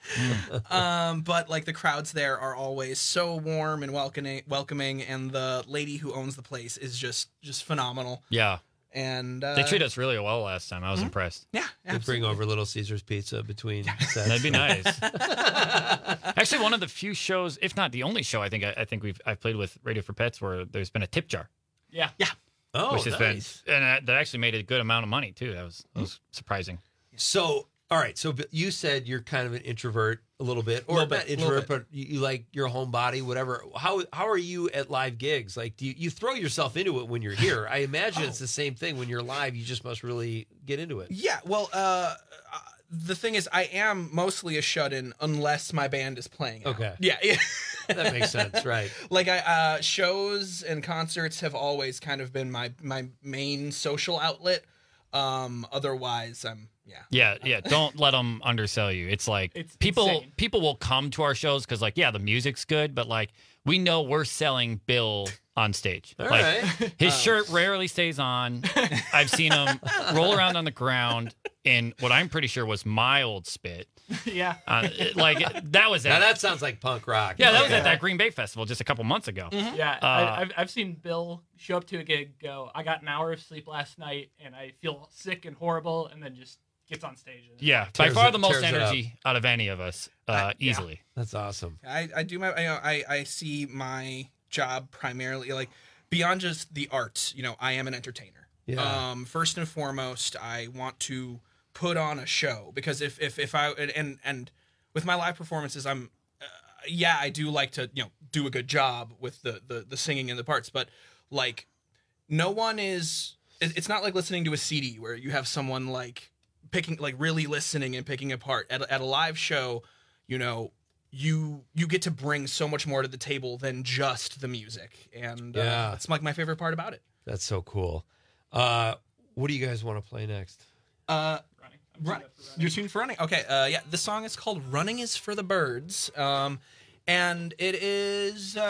But like the crowds there are always so warm and welcoming, and the lady who owns the place is just phenomenal. Yeah. And they treated us really well last time. I was impressed. Yeah, they bring over Little Caesar's pizza between sets. That'd be nice. Actually, one of the few shows, if not the only show, I think I've played with Radio for Pets where there's been a tip jar. Yeah. Oh, which has nice. been, and that actually made a good amount of money too. That was surprising. So, all right. So you said you're kind of an introvert a little bit, or not introvert, but you like your homebody, whatever. How are you at live gigs? Like, do you throw yourself into it when you're here? I imagine it's the same thing when you're live. You just must really get into it. Yeah. Well, the thing is, I am mostly a shut-in unless my band is playing out. Okay. Yeah. That makes sense, right? Like shows and concerts have always kind of been my main social outlet. Otherwise, Yeah. Don't let them undersell you. It's like people will come to our shows because the music's good, but like we know we're selling Bill on stage. All right. His shirt rarely stays on. I've seen him roll around on the ground in what I'm pretty sure was my old spit. Yeah. That was it. Now that sounds like punk rock. Yeah, that was at that Green Bay Festival just a couple months ago. Mm-hmm. Yeah, I've seen Bill show up to a gig, go, I got an hour of sleep last night, and I feel sick and horrible, and then just gets on stage. By far the most energy out of any of us, easily. Yeah. That's awesome. I do I see my job primarily like beyond just the arts. I am an entertainer. Yeah. First and foremost, I want to put on a show, because if I and with my live performances, I'm yeah, I do like to, do a good job with the singing and the parts, but like no one is, it's not like listening to a CD where you have someone like picking, like really listening and picking apart. At a live show, you get to bring so much more to the table than just the music. And that's like my favorite part about it. That's so cool. What do you guys want to play next? Running. You're tuned for Running? Okay, the song is called Running is for the Birds. And it is... You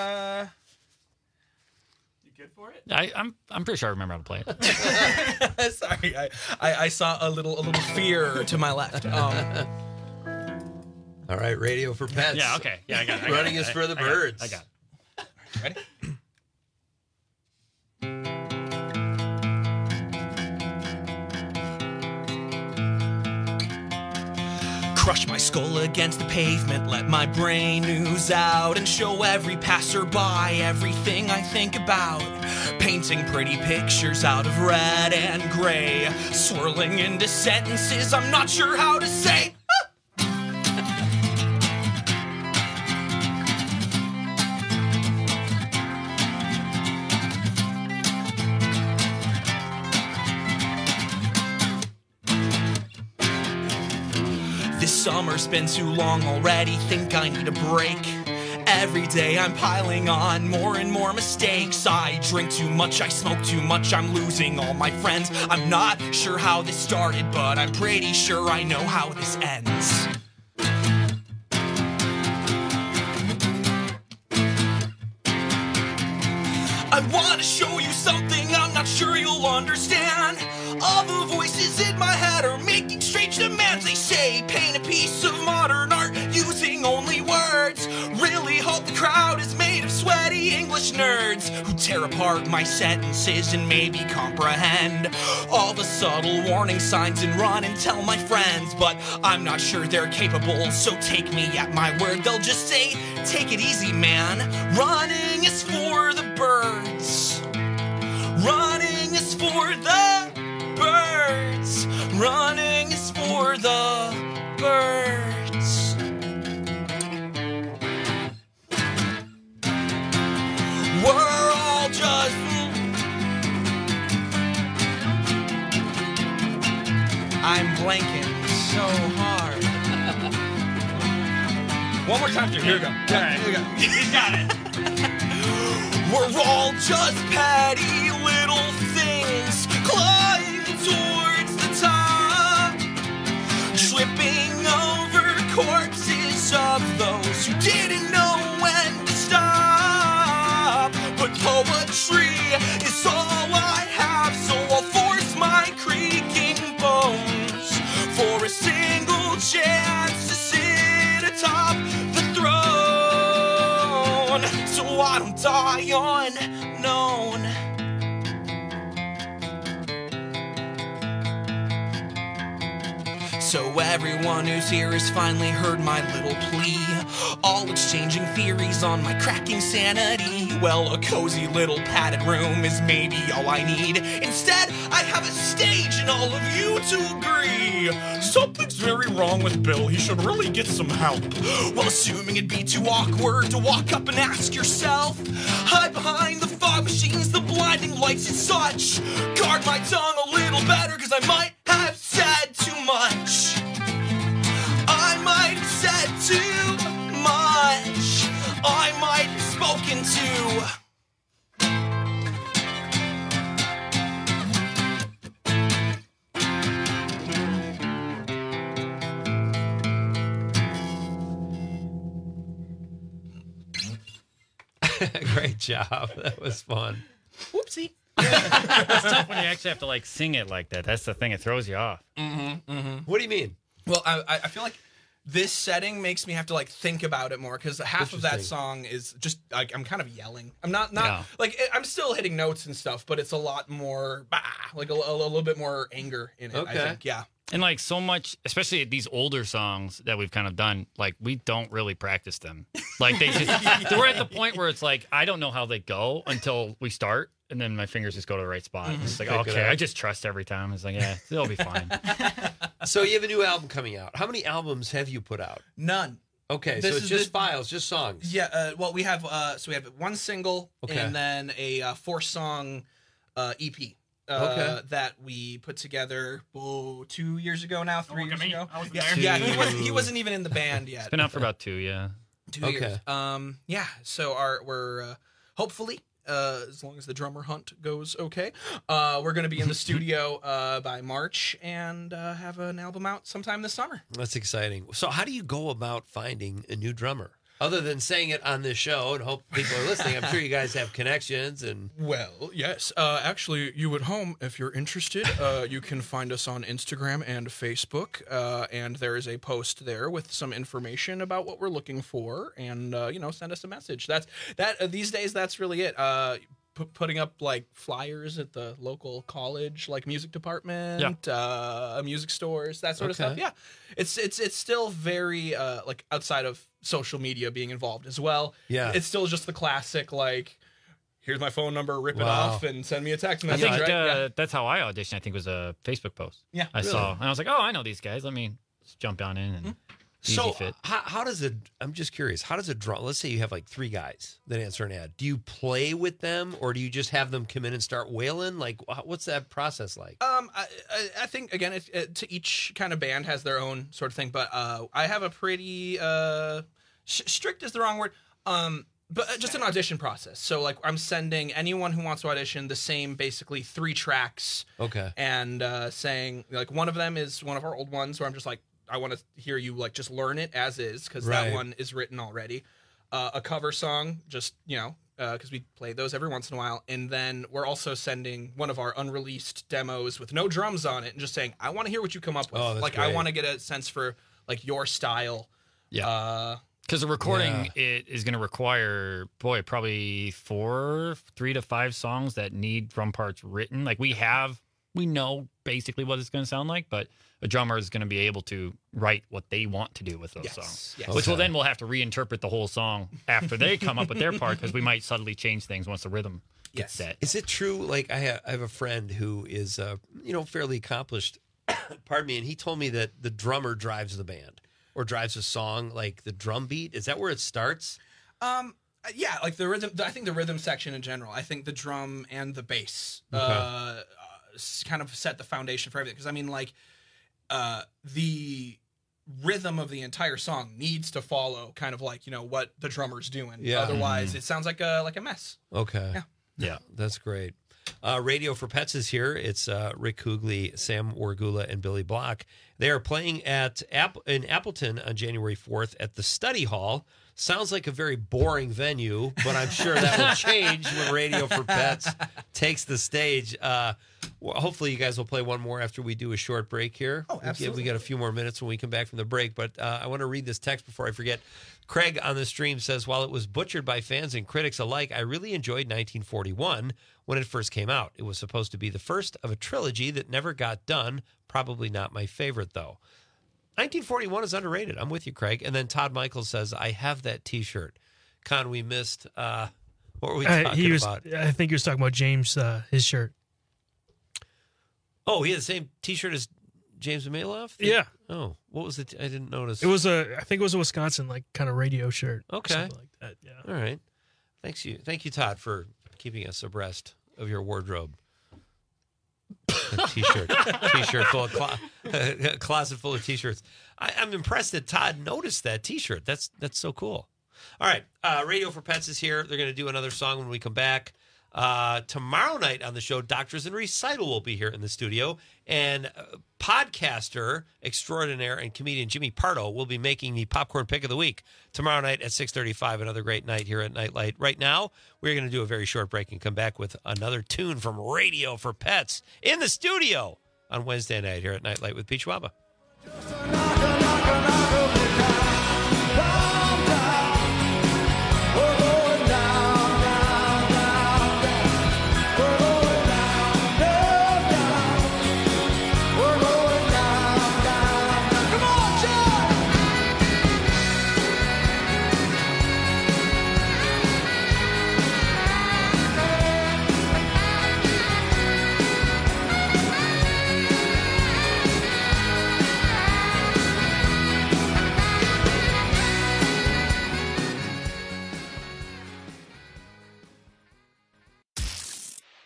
good for it? I'm pretty sure I remember how to play it. Sorry, I saw a little fear to my left. All right, Radio for Pets. Yeah, okay. Yeah, I got it. Running is for the birds. I got it. Ready? Crush my skull against the pavement, let my brain ooze out and show every passerby everything I think about. Painting pretty pictures out of red and gray, swirling into sentences I'm not sure how to say. This summer's been too long already, think I need a break. Every day I'm piling on more and more mistakes. I drink too much, I smoke too much, I'm losing all my friends. I'm not sure how this started, but I'm pretty sure I know how this ends. I want to show you something I'm not sure you'll understand. All the voices in my head are making strange demands. They say paint a piece of modern art using only words. Really hope the crowd is made of sweaty English nerds who tear apart my sentences and maybe comprehend all the subtle warning signs and run and tell my friends. But I'm not sure they're capable, so take me at my word. They'll just say, take it easy, man. Running is for the birds. Running is for the birds. Running is for the birds. We're all just I'm blanking so hard. One more time through. Here we go. All right. Here we go. You got it. We're all just petty little things climbing towards the top, tripping over corpses of those who didn't know when to stop. But poetry is all I have, so I'll force my creaking bones for a single chance to sit atop the throne, so I don't die unknown. So everyone who's here has finally heard my little plea, all exchanging theories on my cracking sanity. Well, a cozy little padded room is maybe all I need. Instead, I have a stage and all of you to agree something's very wrong with Bill, he should really get some help. Well, assuming it'd be too awkward to walk up and ask yourself, hide behind the fog machines, the blinding lights and such. Guard my tongue a little better, cause I might have said too much. I might have said too much. I might have spoken too. Great job. That was fun. Whoopsie. It's tough when you actually have to like sing it like that. That's the thing. It throws you off. What do you mean? Well, I feel like this setting makes me have to like think about it more, because half of that song is just like I'm kind of yelling. I'm not like I'm still hitting notes and stuff, but it's a lot more like a little bit more anger in it. Okay. I think, yeah. And like so much, especially these older songs that we've kind of done, like we don't really practice them. Like they just, we're at the point where it's like, I don't know how they go until we start. And then my fingers just go to the right spot. It's like, okay, I just trust every time. It's like, yeah, it'll be fine. So you have a new album coming out. How many albums have you put out? None. Okay, so it's just files, just songs. Yeah, well, we have one single and then a 4-song EP that we put together 2 years ago now, 3 years ago. I wasn't there. Yeah, he wasn't even in the band yet. It's been out for about 2, yeah. 2 years. So we're hopefully, as long as the drummer hunt goes okay, we're going to be in the studio by March and have an album out sometime this summer. That's exciting. So how do you go about finding a new drummer? Other than saying it on this show and hope people are listening, I'm sure you guys have connections. And well, yes. Actually, you at home, if you're interested, you can find us on Instagram and Facebook, and there is a post there with some information about what we're looking for, and send us a message. These days, that's really it. Putting up like flyers at the local college, like music department, music stores, that sort of stuff. Yeah, it's still very like outside of social media being involved as well. Yeah, it's still just the classic like, here's my phone number, rip it off, and send me a text message. I think that's how I auditioned. I think was a Facebook post. Yeah, I saw, and I was like, oh, I know these guys. Let me just jump on in and. So how does I'm just curious, how does a drum, let's say you have like 3 guys that answer an ad. Do you play with them or do you just have them come in and start wailing? Like, what's that process like? I think, again, to each kind of band has their own sort of thing, but I have a pretty, strict is the wrong word, but just an audition process. So like I'm sending anyone who wants to audition the same basically 3 tracks. Okay. And saying, like, one of them is one of our old ones where I'm just like, I want to hear you like just learn it as is because that one is written already. A cover song, just because we play those every once in a while, and then we're also sending one of our unreleased demos with no drums on it, and just saying, I want to hear what you come up with. Like great. I want to get a sense for like your style. Yeah. Because the recording it is going to require probably 3 to 5 songs that need drum parts written. Like we know basically what it's going to sound like, but a drummer is going to be able to write what they want to do with those songs, which we'll have to reinterpret the whole song after they come up with their part because we might subtly change things once the rhythm gets set. Is it true? Like I have a friend who is fairly accomplished, pardon me, and he told me that the drummer drives the band or drives a song, like the drum beat. Is that where it starts? Yeah, like the rhythm. I think the rhythm section in general. I think the drum and the bass kind of set the foundation for everything. Because I mean, like. The rhythm of the entire song needs to follow kind of like, what the drummer's doing. Yeah. Otherwise, it sounds like a mess. Okay. Yeah. That's great. Radio for Pets is here. It's Rick Hoogley, Sam Wargula, and Billy Block. They are playing in Appleton on January 4th at the Study Hall. Sounds like a very boring venue, but I'm sure that will change when Radio for Pets takes the stage. Hopefully you guys will play one more after we do a short break here. Oh, absolutely. We got a few more minutes when we come back from the break, but I want to read this text before I forget. Craig on the stream says, while it was butchered by fans and critics alike, I really enjoyed 1941 when it first came out. It was supposed to be the first of a trilogy that never got done. Probably not my favorite, though. 1941 is underrated. I'm with you, Craig. And then Todd Michaels says, I have that T-shirt. Con, we missed. What were we talking about? I think he was talking about James, his shirt. Oh, he had the same T-shirt as James Maloff? Yeah. Oh, what was it? I didn't notice. I think it was a Wisconsin kind of radio shirt. Okay. Something like that. Yeah. All right. Thank you, Todd, for keeping us abreast of your wardrobe. T-shirt full of closet full of T-shirts. I'm impressed that Todd noticed that T-shirt. That's so cool. All right, Radio for Pets is here. They're going to do another song when we come back. Tomorrow night on the show, Doctors in Recital will be here in the studio, and podcaster extraordinaire and comedian Jimmy Pardo will be making the popcorn pick of the week tomorrow night at 6:35. Another great night here at Nightlight. Right now, we're going to do a very short break and come back with another tune from Radio for Pets in the studio on Wednesday night here at Nightlight with Pete Schwaba.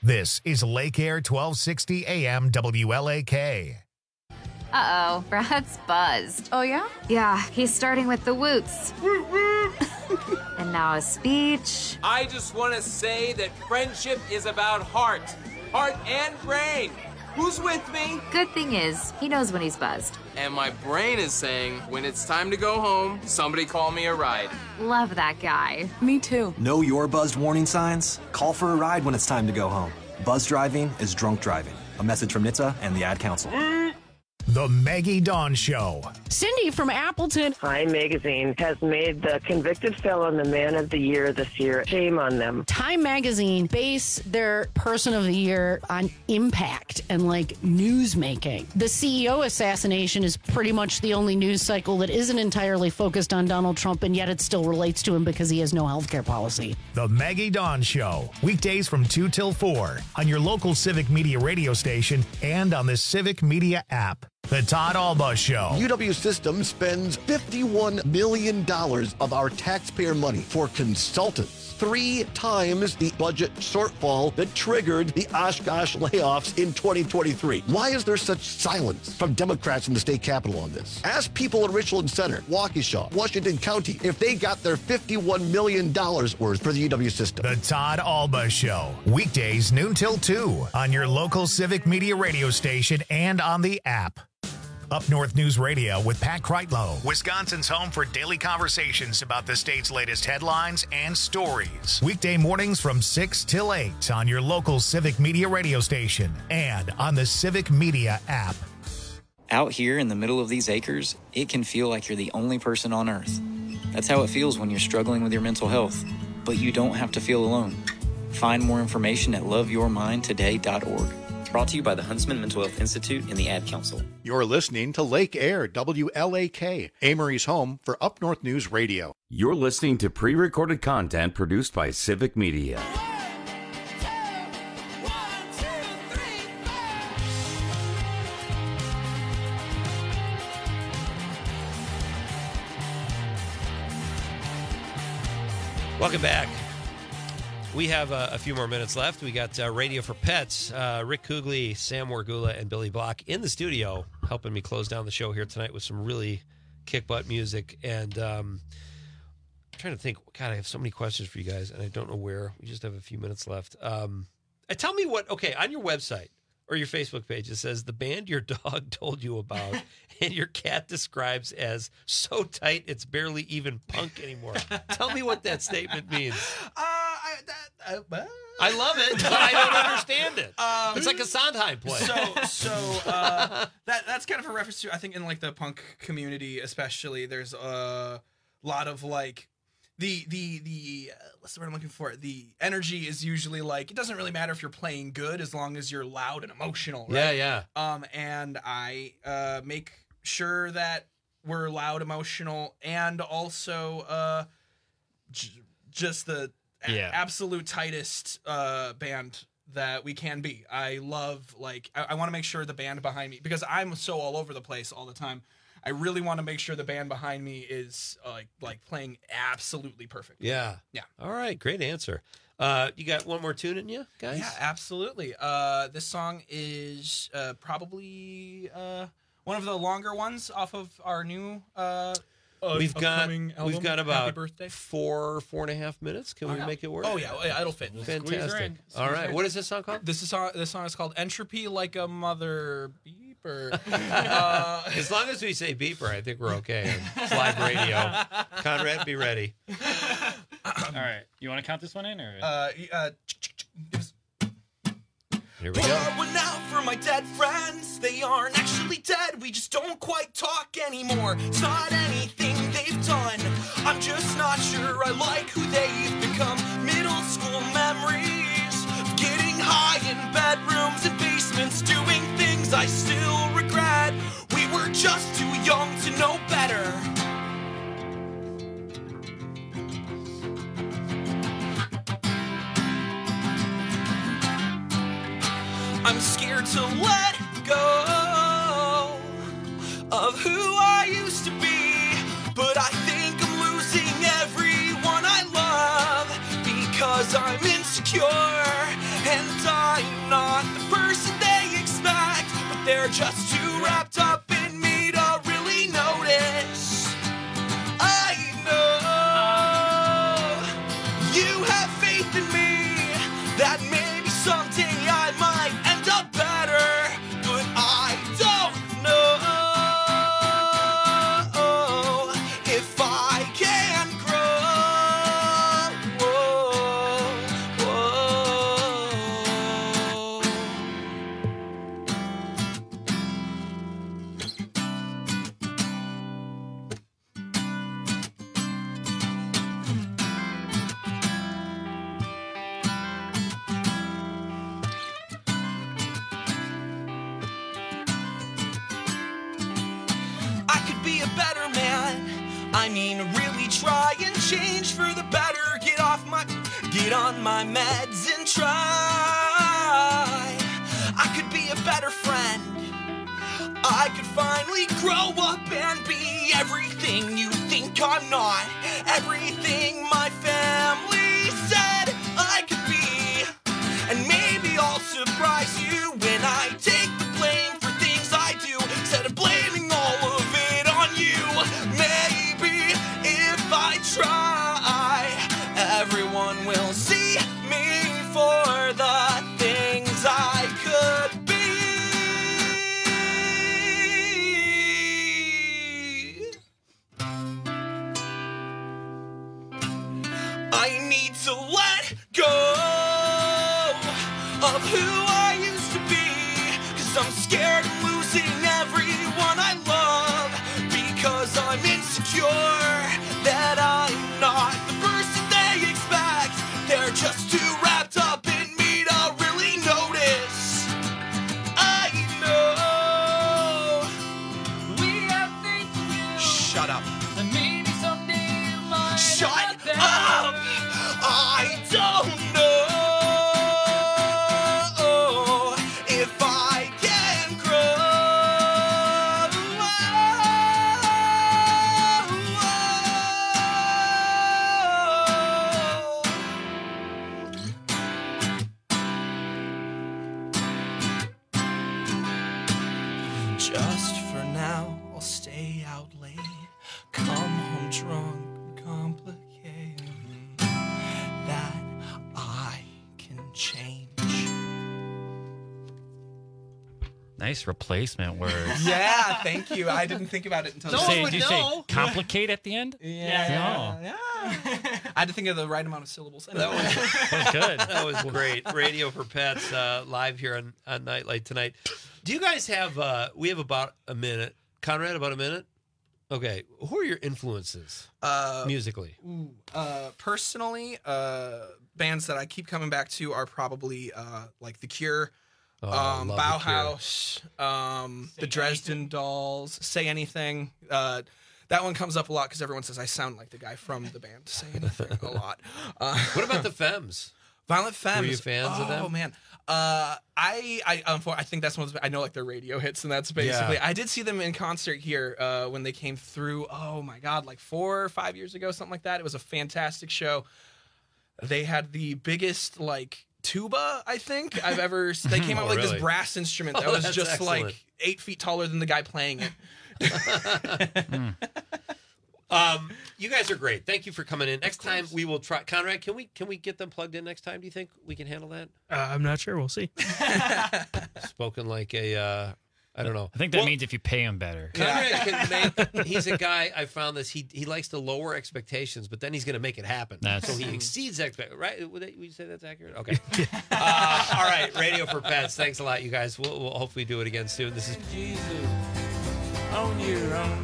This is Lake Air 1260 AM WLAK. Uh-oh, Brad's buzzed. Oh, yeah? Yeah, he's starting with the woots. And now a speech. I just want to say that friendship is about heart and brain. Who's with me? Good thing is, he knows when he's buzzed. And my brain is saying, when it's time to go home, somebody call me a ride. Love that guy. Me too. Know your buzzed warning signs? Call for a ride when it's time to go home. Buzz driving is drunk driving. A message from NHTSA and the Ad Council. The Maggie Dawn Show. Cindy from Appleton. Time Magazine has made the convicted felon the Man of the Year this year. Shame on them. Time Magazine base their Person of the Year on impact and like news making. The CEO assassination is pretty much the only news cycle that isn't entirely focused on Donald Trump, and yet it still relates to him because he has no healthcare policy. The Maggie Dawn Show. Weekdays from 2 till 4 on your local Civic Media radio station and on the Civic Media app. The Todd Alba Show. UW Systems spends $51 million of our taxpayer money for consultants. 3 times the budget shortfall that triggered the Oshkosh layoffs in 2023. Why is there such silence from Democrats in the state capitol on this? Ask people in Richland Center, Waukesha, Washington County if they got their $51 million worth for the UW system. The Todd Alba Show. Weekdays noon till 2 on your local Civic Media radio station and on the app. Up North News Radio with Pat Kreitlow, Wisconsin's home for daily conversations about the state's latest headlines and stories. Weekday mornings from 6 till 8 on your local Civic Media radio station and on the Civic Media app. Out here in the middle of these acres, it can feel like you're the only person on earth. That's how it feels when you're struggling with your mental health. But you don't have to feel alone. Find more information at loveyourmindtoday.org. Brought to you by the Huntsman Mental Health Institute and the Ad Council. You're listening to Lake Air WLAK, Amory's home for Up North News Radio. You're listening to pre-recorded content produced by Civic Media. Welcome back. We have a few more minutes left. We got Radio for Pets, Rick Kugley, Sam Wargula, and Billy Block in the studio helping me close down the show here tonight with some really kick-butt music. And I'm trying to think, God, I have so many questions for you guys, and I don't know where. We just have a few minutes left. Tell me what, okay, on your website or your Facebook page, it says the band your dog told you about and your cat describes as so tight it's barely even punk anymore. Tell me what that statement means. I love it, but I don't understand it. It's like a Sondheim play. That's kind of a reference to, I think, in like the punk community, especially. There's a lot of like the what's the word I'm looking for? The energy is usually like, it doesn't really matter if you're playing good as long as you're loud and emotional, right? Yeah. And I make sure that we're loud, emotional, and also just the absolute tightest band that we can be. I love, like, I want to make sure the band behind me, because I'm so all over the place all the time, I really want to make sure the band behind me is like playing absolutely perfect. Yeah. All right, great answer. You got one more tune in you, guys? Yeah, absolutely. This song is probably one of the longer ones off of our new we've got about birthday. 4.5 minutes. Can we make it work? Oh yeah, it'll fit. Fantastic. All right, what is this song called? This song is called "Entropy Like a Mother Beeper." As long as we say beeper, I think we're okay. It's live radio. Conrad, be ready. All right, you want to count this one in, or? Here we go. One out for my dead friends. They aren't actually dead. We just don't quite talk anymore. It's not anything they've done. I'm just not sure I like who they've become. Middle school memories of getting high in bedrooms and basements, doing things I still regret. We were just too young to know better. I'm scared to let go of who I used to be, but I think I'm losing everyone I love because I'm insecure and I just too wrapped up in me to really notice. I know you have faith in me, that maybe someday I might end up better, but I don't know if I can grow. I could be a better man. I mean, really try and change for the better. Get on my meds and try. I could be a better friend. I could finally grow up and be everything you think I'm not. Everything my family said I could be. And maybe I'll surprise you when I take the blame for things I do, instead of blaming all of it on you. Maybe if I try, everyone will see me for the things I could be. I need to let go of who I used to be, 'cause I'm scared of losing everyone I love, because I'm insecure that I'm not the person they expect. They're just too wrapped up in me to really notice. I know we have faith in you. Shut up. And maybe someday you might. Shut up! I don't know if I can grow. Just for now, I'll stay out late, come home drunk, complicated. That I can change. Nice replacement words. Yeah, thank you. I didn't think about it until Did you say complicate at the end? Yeah. No. I had to think of the right amount of syllables. That was good. That was great. Radio for Pets live here on Nightlight tonight. Do you guys have? We have about a minute. Conrad, about a minute. Okay. Who are your influences musically? Personally, bands that I keep coming back to are probably like The Cure, Bauhaus, the Dresden Dolls, Say Anything. That one comes up a lot because everyone says I sound like the guy from the band Say Anything a lot. What about the Femmes? Violent Femmes. Were you fans of them? Oh man, I think that's one of the, I know like their radio hits, and that's basically. Yeah. I did see them in concert here when they came through. Oh my god, like 4 or 5 years ago, something like that. It was a fantastic show. They had the biggest like tuba I think I've ever. They came out with like this brass instrument that was just excellent. like 8 feet taller than the guy playing it. You guys are great. Thank you for coming in. Next time we will try. Conrad, can we get them plugged in next time? Do you think we can handle that? I'm not sure. We'll see. Spoken like a, I don't know. I think that means if you pay him better. Conrad can make. He's a guy. I found this. He likes to lower expectations, but then he's going to make it happen. So he exceeds expectations. Right? Would you say that's accurate? Okay. All right. Radio for Pets. Thanks a lot, you guys. We'll hopefully do it again soon. This is Jesus on your own.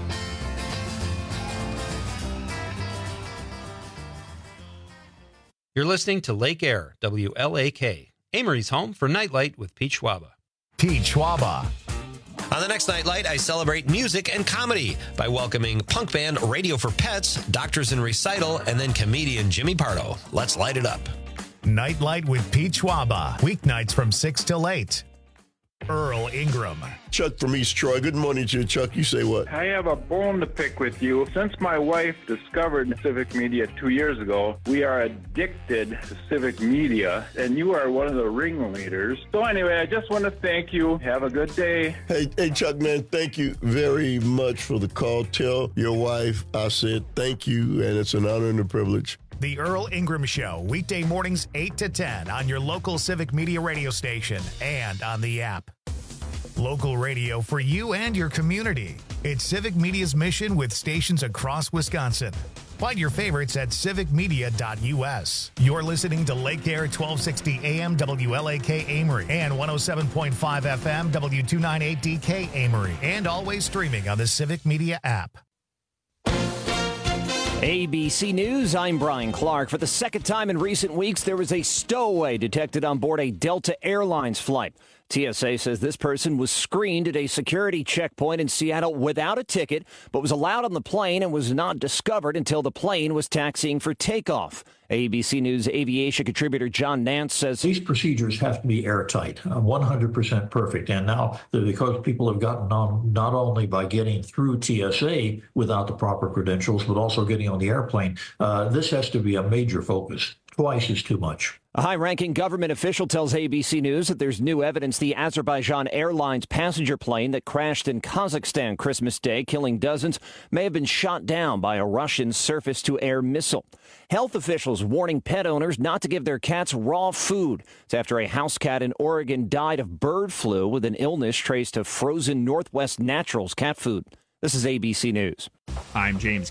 You're listening to Lake Air, WLAK, Amory's home for Nightlight with Pete Schwaba. Pete Schwaba. On the next Nightlight, I celebrate music and comedy by welcoming punk band Radio for Pets, Doctors in Recital, and then comedian Jimmy Pardo. Let's light it up. Nightlight with Pete Schwaba. Weeknights from 6 till 8. Earl Ingram. Chuck from East Troy. Good morning to you, Chuck. You say what? I have a bone to pick with you. Since my wife discovered Civic Media 2 years ago, we are addicted to Civic Media, and you are one of the ringleaders. So anyway, I just want to thank you. Have a good day. Hey, Chuck, man, thank you very much for the call. Tell your wife I said thank you, and it's an honor and a privilege. The Earl Ingram Show, weekday mornings 8 to 10 on your local Civic Media radio station and on the app. Local radio for you and your community. It's Civic Media's mission with stations across Wisconsin. Find your favorites at civicmedia.us. You're listening to Lake Air 1260 AM WLAK Amory and 107.5 FM W298DK Amory, and always streaming on the Civic Media app. ABC News, I'm Brian Clark. For the second time in recent weeks, there was a stowaway detected on board a Delta Airlines flight. TSA says this person was screened at a security checkpoint in Seattle without a ticket, but was allowed on the plane and was not discovered until the plane was taxiing for takeoff. ABC News aviation contributor John Nance says these procedures have to be airtight, 100% perfect. And now, because people have gotten on not only by getting through TSA without the proper credentials, but also getting on the airplane, this has to be a major focus. Twice is too much. A high-ranking government official tells ABC News that there's new evidence the Azerbaijan Airlines passenger plane that crashed in Kazakhstan Christmas Day, killing dozens, may have been shot down by a Russian surface-to-air missile. Health officials warning pet owners not to give their cats raw food. It's after a house cat in Oregon died of bird flu with an illness traced to frozen Northwest Naturals cat food. This is ABC News. I'm James